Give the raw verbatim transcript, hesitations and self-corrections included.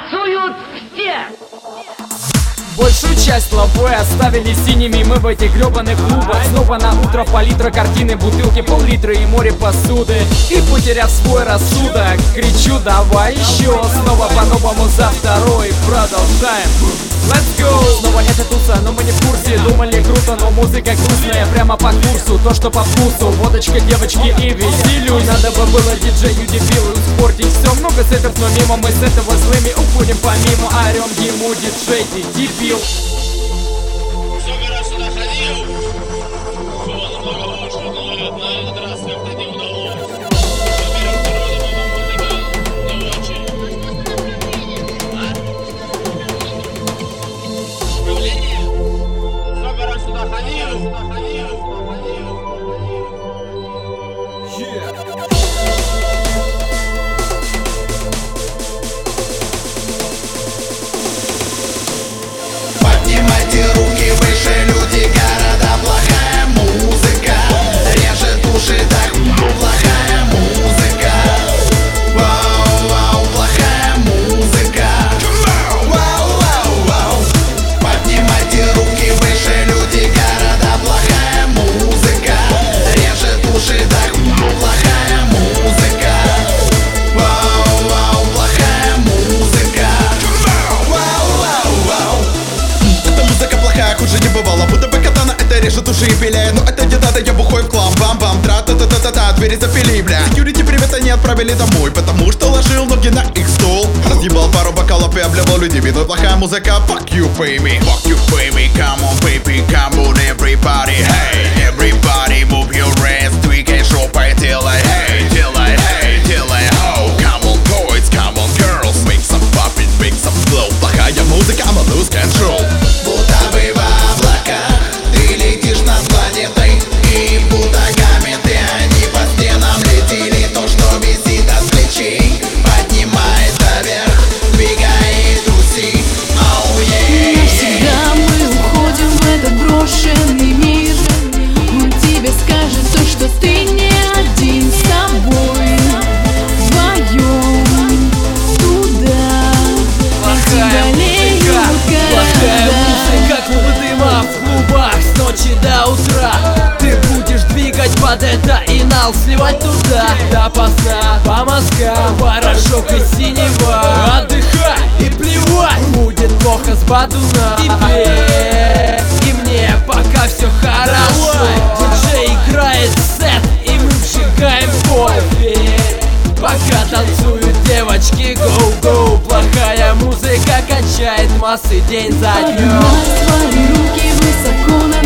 танцуют все. Большую часть лобой оставили синими мы в этих гребаных клубах. Снова на утро палитра, картины, бутылки, пол-литра и море посуды. И потеряв свой рассудок, кричу: давай еще. Снова по-новому за второй, продолжаем. Let's go! Снова эта туса, но мы не в курсе. Думали круто, но музыка грустная, прямо по курсу. То, что по вкусу, водочка, девочки и веселюсь. Надо бы было диджею дебилу испортить все. Много сетов, но мимо мы с этого злыми уходим помимо. Орем ему: диджей, ты дебил. Сколько раз сюда ходил, было намного лучше, но на этот раз как-то не удалось. Во-первых, природа музыка не очень. Управление? Сколько раз сюда ходил, сюда ходил, сюда ходил. Поднимайте руки выше, люди города. Плохая музыка режет уши, так плохая музыка. Вау, вау, плохая музыка. Вау, вау, вау. Поднимайте руки выше, люди города. Плохая музыка режет уши, так плохая музыка. Вау, вау, плохая музыка. Вау, вау, вау. Эта музыка плохая, хуже не бывало. Будто бы катана, это режет уши и пиляет. Но это не надо, я бухой в клам. Бам-бам, тра-та-та-та-та-та. Двери запили, бля. Секьюрити привет, они отправили домой, потому что ложил ноги на их стол. Разъебал пару бокалов и обливал людей. Но плохая музыка, fuck you, pay me. Fuck you, pay me, come on, baby, come on, everybody. Hey, everybody, move your ass. Двигай жопой, делай, hey, делай, hey, делай, oh. Come on, boys, come on, girls. Make some poppin', make some flow. Плохая музыка, I'ma lose control. Будто бы в облаках ты летишь над планетой, и будто кометы они по стенам летели. То, что висит от плечей, поднимается вверх, двигает уси. Оу, ей. Навсегда мы уходим в этот брошенный мир. Он тебе скажет то, что ты не один с собой. Вдвоем туда. Плохая музыка, плохая музыка, клубы дыма в клубах с ночи до утра. Ты будешь двигать под это и нал сливать туда. Допоздна по мозгам порошок и синева. Отдыхай и плевать, будет плохо с бадуна. Тебе и мне пока все хорошо. Диджей играет сет и мы вжигаем пол. Пока танцуют девочки, гоу-гоу. Плохая музыка качает массы день за днем. Поднимай свои руки высоко на